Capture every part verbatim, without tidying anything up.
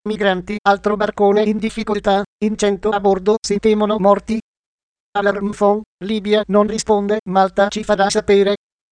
Migranti, altro barcone in difficoltà, in cento a bordo, si temono morti. Alarm phone, Libia non risponde, Malta ci farà sapere.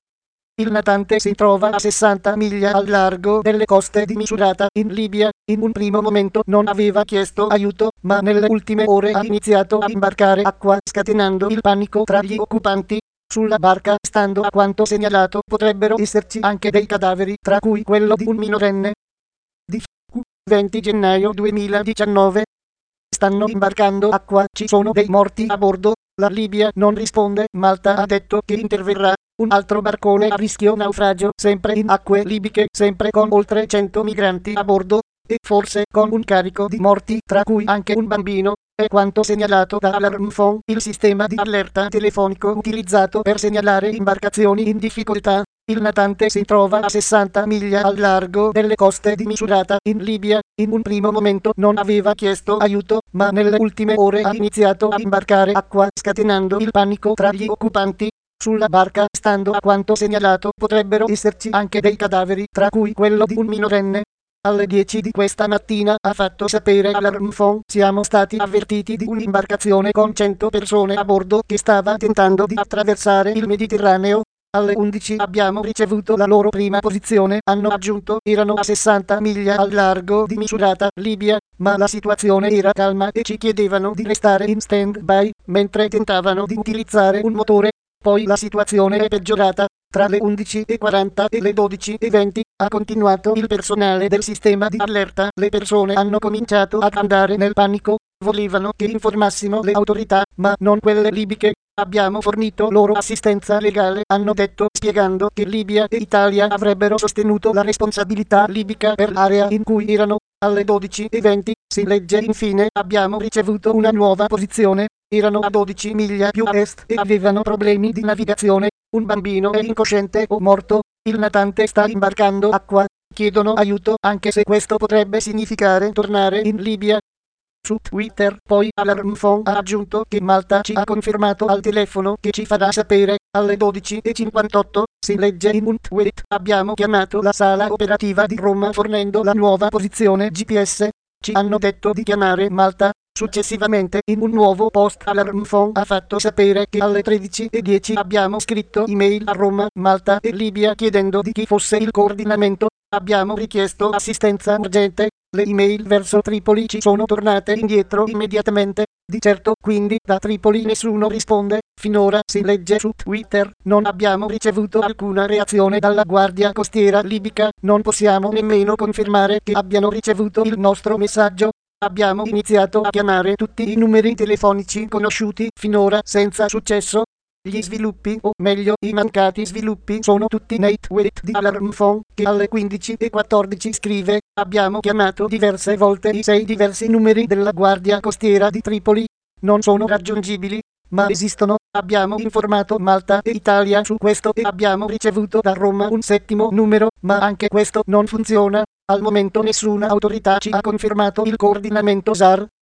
Il natante si trova a sessanta miglia al largo delle coste di Misurata, in Libia. In un primo momento non aveva chiesto aiuto, ma nelle ultime ore ha iniziato a imbarcare acqua, scatenando il panico tra gli occupanti. Sulla barca, stando a quanto segnalato, potrebbero esserci anche dei cadaveri, tra cui quello di un minorenne. Di venti gennaio duemiladiciannove. Stanno imbarcando acqua, ci sono dei morti a bordo. La Libia non risponde, Malta ha detto che interverrà. Un altro barcone a rischio naufragio, sempre in acque libiche, sempre con oltre cento migranti a bordo, e forse con un carico di morti, tra cui anche un bambino. È quanto segnalato da Alarm phone, il sistema di allerta telefonico utilizzato per segnalare imbarcazioni in difficoltà. Il natante si trova a sessanta miglia al largo delle coste di Misurata, in Libia. In un primo momento non aveva chiesto aiuto, ma nelle ultime ore ha iniziato a imbarcare acqua, scatenando il panico tra gli occupanti. Sulla barca, stando a quanto segnalato, potrebbero esserci anche dei cadaveri, tra cui quello di un minorenne. Alle dieci di questa mattina ha fatto sapere Alarm phone, siamo stati avvertiti di un'imbarcazione con cento persone a bordo che stava tentando di attraversare il Mediterraneo. Alle undici abbiamo ricevuto la loro prima posizione, hanno aggiunto, erano a sessanta miglia al largo di Misurata, Libia, ma la situazione era calma e ci chiedevano di restare in stand-by, mentre tentavano di utilizzare un motore. Poi la situazione è peggiorata. Tra le undici e quaranta e le dodici e venti, ha continuato il personale del sistema di allerta, le persone hanno cominciato ad andare nel panico, volevano che informassimo le autorità, ma non quelle libiche. Abbiamo fornito loro assistenza legale, hanno detto, spiegando che Libia e Italia avrebbero sostenuto la responsabilità libica per l'area in cui erano. Alle dodici e venti, si legge infine, abbiamo ricevuto una nuova posizione. Erano a dodici miglia più a est e avevano problemi di navigazione. Un bambino è incosciente o morto. Il natante sta imbarcando acqua. Chiedono aiuto, anche se questo potrebbe significare tornare in Libia. Su Twitter, poi Alarm phone ha aggiunto che Malta ci ha confermato al telefono che ci farà sapere. Alle dodici e cinquantotto, si legge in un tweet, abbiamo chiamato la sala operativa di Roma fornendo la nuova posizione G P S. Ci hanno detto di chiamare Malta. Successivamente, in un nuovo post, Alarm phone ha fatto sapere che alle tredici e dieci abbiamo scritto email a Roma, Malta e Libia chiedendo di chi fosse il coordinamento. Abbiamo richiesto assistenza urgente. Le email verso Tripoli ci sono tornate indietro immediatamente. Di certo, quindi, da Tripoli nessuno risponde. Finora, si legge su Twitter, non abbiamo ricevuto alcuna reazione dalla Guardia Costiera libica. Non possiamo nemmeno confermare che abbiano ricevuto il nostro messaggio. Abbiamo iniziato a chiamare tutti i numeri telefonici conosciuti, finora senza successo. Gli sviluppi, o meglio i mancati sviluppi, sono tutti nei tweet di Alarm phone, che alle quindici e quattordici scrive, abbiamo chiamato diverse volte i sei diversi numeri della Guardia Costiera di Tripoli. Non sono raggiungibili, ma esistono. Abbiamo informato Malta e Italia su questo e abbiamo ricevuto da Roma un settimo numero, ma anche questo non funziona. Al momento nessuna autorità ci ha confermato il coordinamento S A R.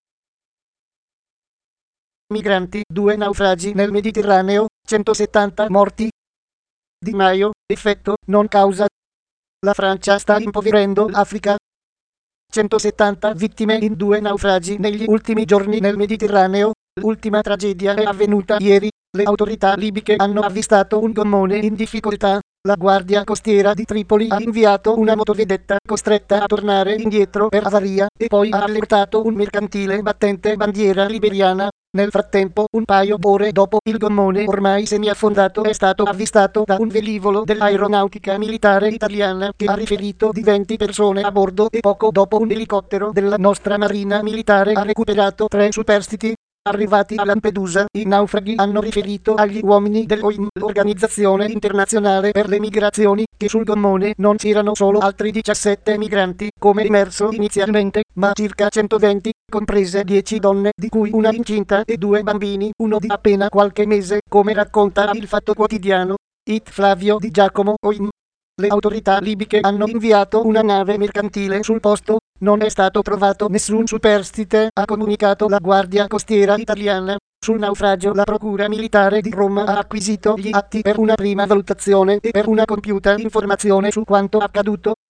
Migranti, due naufragi nel Mediterraneo, centosettanta morti. Di Maio, effetto, non causa. La Francia sta impoverendo l'Africa. centosettanta vittime in due naufragi negli ultimi giorni nel Mediterraneo. L'ultima tragedia è avvenuta ieri. Le autorità libiche hanno avvistato un gommone in difficoltà. La Guardia Costiera di Tripoli ha inviato una motovedetta costretta a tornare indietro per avaria e poi ha allertato un mercantile battente bandiera liberiana. Nel frattempo, un paio d'ore dopo, il gommone ormai semiaffondato è stato avvistato da un velivolo dell'aeronautica militare italiana che ha riferito di venti persone a bordo e poco dopo un elicottero della nostra marina militare ha recuperato tre superstiti. Arrivati a Lampedusa, i naufraghi hanno riferito agli uomini dell'O I M, l'Organizzazione Internazionale per le Migrazioni, che sul gommone non c'erano solo altri diciassette migranti, come emerso inizialmente, ma circa centoventi, comprese dieci donne, di cui una incinta e due bambini, uno di appena qualche mese, come racconta il Fatto Quotidiano. It Flavio Di Giacomo, O I M. Le autorità libiche hanno inviato una nave mercantile sul posto. Non è stato trovato nessun superstite, ha comunicato la Guardia Costiera italiana. Sul naufragio la Procura Militare di Roma ha acquisito gli atti per una prima valutazione e per una compiuta informazione su quanto accaduto.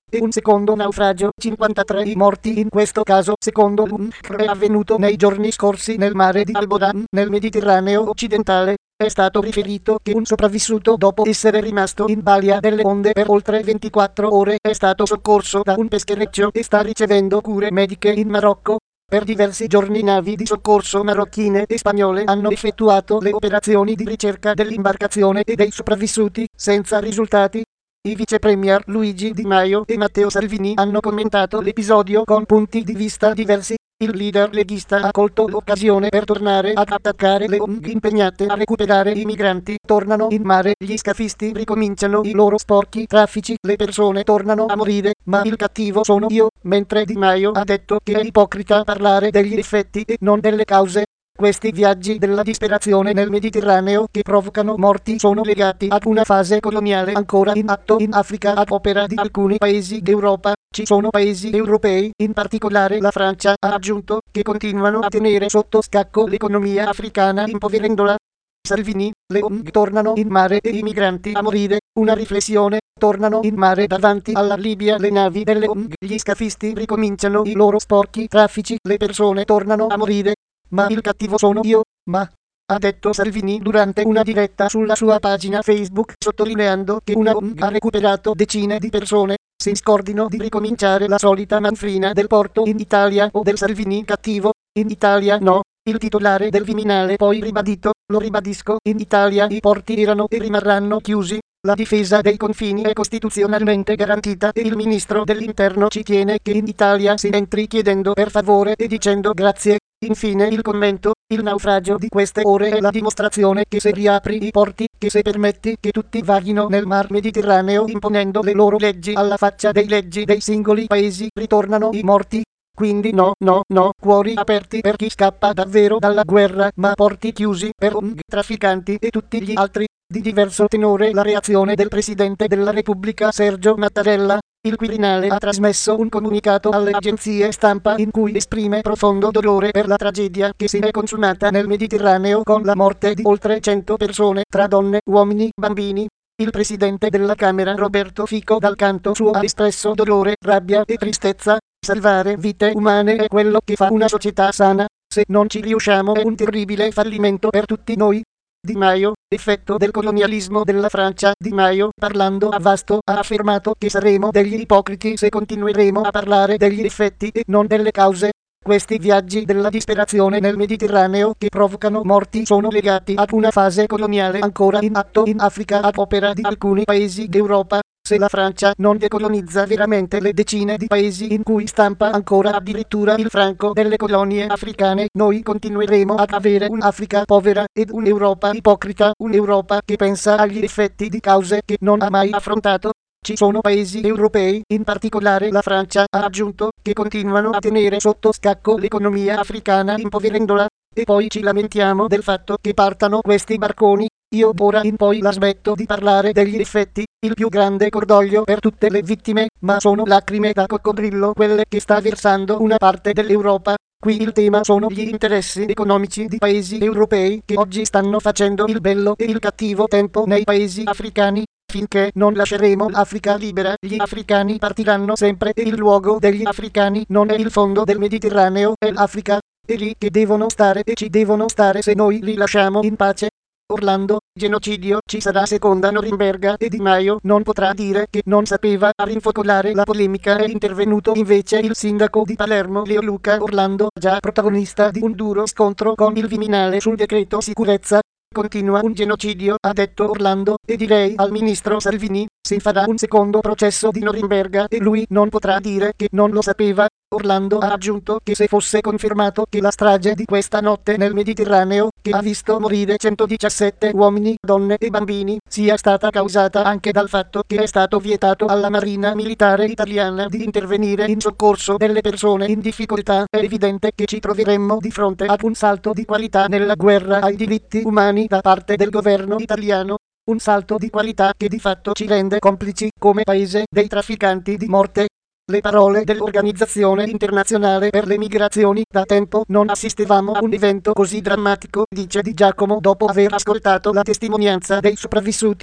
e un secondo naufragio, cinquantatré i morti in questo caso secondo l'U N C R è avvenuto nei giorni scorsi nel mare di Alboran, nel Mediterraneo occidentale. È stato riferito che un sopravvissuto, dopo essere rimasto in balia delle onde per oltre ventiquattro ore, è stato soccorso da un peschereccio e sta ricevendo cure mediche in Marocco. Per diversi giorni navi di soccorso marocchine e spagnole hanno effettuato le operazioni di ricerca dell'imbarcazione e dei sopravvissuti, senza risultati. I vice premier Luigi Di Maio e Matteo Salvini hanno commentato l'episodio con punti di vista diversi. Il leader leghista ha colto l'occasione per tornare ad attaccare le O N G impegnate a recuperare i migranti. Tornano in mare, gli scafisti ricominciano i loro sporchi traffici, le persone tornano a morire, ma il cattivo sono io, mentre Di Maio ha detto che è ipocrita parlare degli effetti e non delle cause. Questi viaggi della disperazione nel Mediterraneo che provocano morti sono legati ad una fase coloniale ancora in atto in Africa ad opera di alcuni paesi d'Europa. Ci sono paesi europei, in particolare la Francia, ha aggiunto, che continuano a tenere sotto scacco l'economia africana impoverendola. Salvini, le O N G tornano in mare e i migranti a morire. Una riflessione, tornano in mare davanti alla Libia le navi delle O N G, gli scafisti ricominciano i loro sporchi traffici, le persone tornano a morire. Ma il cattivo sono io, ma, ha detto Salvini durante una diretta sulla sua pagina Facebook, sottolineando che una O N G ha recuperato decine di persone. Si scordino di ricominciare la solita manfrina del porto in Italia o del Salvini cattivo. In Italia no. Il titolare del Viminale poi ribadito, lo ribadisco, in Italia i porti erano e rimarranno chiusi. La difesa dei confini è costituzionalmente garantita e il ministro dell'interno ci tiene che in Italia si entri chiedendo per favore e dicendo grazie. Infine il commento, il naufragio di queste ore è la dimostrazione che se riapri i porti, che se permetti che tutti vaghino nel mar Mediterraneo imponendo le loro leggi alla faccia dei leggi dei singoli paesi, ritornano i morti. Quindi no, no, no, cuori aperti per chi scappa davvero dalla guerra, ma porti chiusi per O N G, trafficanti e tutti gli altri. Di diverso tenore la reazione del Presidente della Repubblica Sergio Mattarella. Il Quirinale ha trasmesso un comunicato alle agenzie stampa in cui esprime profondo dolore per la tragedia che si è consumata nel Mediterraneo con la morte di oltre cento persone, tra donne, uomini, bambini. Il Presidente della Camera Roberto Fico dal canto suo ha espresso dolore, rabbia e tristezza. Salvare vite umane è quello che fa una società sana. Se non ci riusciamo è un terribile fallimento per tutti noi. Di Maio, effetto del colonialismo della Francia. Di Maio, parlando a Vasto, ha affermato che saremo degli ipocriti se continueremo a parlare degli effetti e non delle cause. Questi viaggi della disperazione nel Mediterraneo che provocano morti sono legati ad una fase coloniale ancora in atto in Africa ad opera di alcuni paesi d'Europa. Se la Francia non decolonizza veramente le decine di paesi in cui stampa ancora addirittura il franco delle colonie africane, noi continueremo ad avere un'Africa povera ed un'Europa ipocrita, un'Europa che pensa agli effetti di cause che non ha mai affrontato. Ci sono paesi europei, in particolare la Francia, ha aggiunto, che continuano a tenere sotto scacco l'economia africana impoverendola, e poi ci lamentiamo del fatto che partano questi barconi. Io d'ora in poi la smetto di parlare degli effetti, il più grande cordoglio per tutte le vittime, ma sono lacrime da coccodrillo quelle che sta versando una parte dell'Europa. Qui il tema sono gli interessi economici di paesi europei che oggi stanno facendo il bello e il cattivo tempo nei paesi africani. Finché non lasceremo l'Africa libera, gli africani partiranno sempre e il luogo degli africani non è il fondo del Mediterraneo, è l'Africa. È lì che devono stare e ci devono stare se noi li lasciamo in pace. Orlando, genocidio, ci sarà seconda Norimberga e Di Maio non potrà dire che non sapeva. A rinfocolare la polemica è intervenuto invece il sindaco di Palermo Leoluca Orlando, già protagonista di un duro scontro con il Viminale sul decreto sicurezza. Continua un genocidio, ha detto Orlando, e direi al ministro Salvini, si farà un secondo processo di Norimberga e lui non potrà dire che non lo sapeva. Orlando ha aggiunto che se fosse confermato che la strage di questa notte nel Mediterraneo, che ha visto morire centodiciassette uomini, donne e bambini, sia stata causata anche dal fatto che è stato vietato alla Marina Militare Italiana di intervenire in soccorso delle persone in difficoltà, è evidente che ci troveremmo di fronte ad un salto di qualità nella guerra ai diritti umani da parte del governo italiano. Un salto di qualità che di fatto ci rende complici come paese dei trafficanti di morte. Le parole dell'Organizzazione Internazionale per le Migrazioni. Da tempo non assistevamo a un evento così drammatico, dice Di Giacomo dopo aver ascoltato la testimonianza dei sopravvissuti.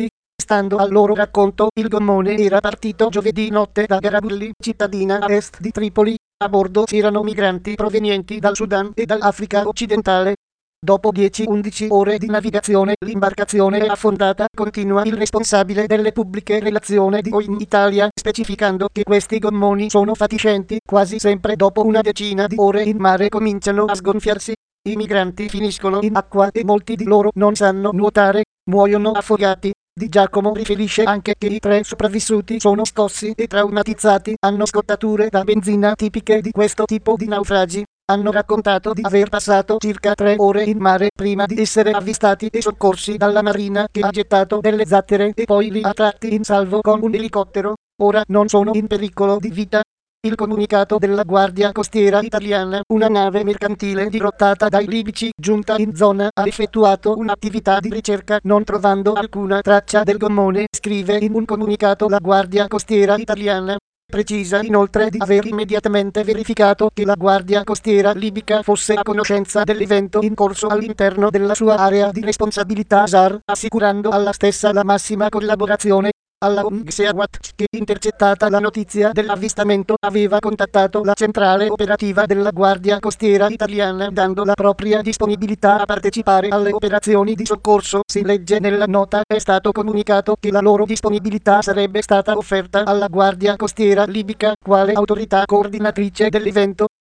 Stando al loro racconto, il gommone era partito giovedì notte da Garabulli, cittadina a est di Tripoli. A bordo c'erano migranti provenienti dal Sudan e dall'Africa occidentale. Dopo dieci undici ore di navigazione l'imbarcazione è affondata, continua il responsabile delle pubbliche relazioni di O I M Italia, specificando che questi gommoni sono fatiscenti, quasi sempre dopo una decina di ore in mare cominciano a sgonfiarsi. I migranti finiscono in acqua e molti di loro non sanno nuotare, muoiono affogati. Di Giacomo riferisce anche che i tre sopravvissuti sono scossi e traumatizzati, hanno scottature da benzina tipiche di questo tipo di naufragi. Hanno raccontato di aver passato circa tre ore in mare prima di essere avvistati e soccorsi dalla marina che ha gettato delle zattere e poi li ha tratti in salvo con un elicottero. Ora non sono in pericolo di vita. Il comunicato della Guardia Costiera Italiana, una nave mercantile dirottata dai libici giunta in zona, ha effettuato un'attività di ricerca non trovando alcuna traccia del gommone, scrive in un comunicato la Guardia Costiera Italiana. Precisa inoltre di aver immediatamente verificato che la Guardia Costiera libica fosse a conoscenza dell'evento in corso all'interno della sua area di responsabilità S A R, assicurando alla stessa la massima collaborazione. Alla O N G Sea-Watch, che intercettata la notizia dell'avvistamento, aveva contattato la centrale operativa della Guardia Costiera Italiana dando la propria disponibilità a partecipare alle operazioni di soccorso. Si legge nella nota: è stato comunicato che la loro disponibilità sarebbe stata offerta alla Guardia Costiera libica, quale autorità coordinatrice dell'evento.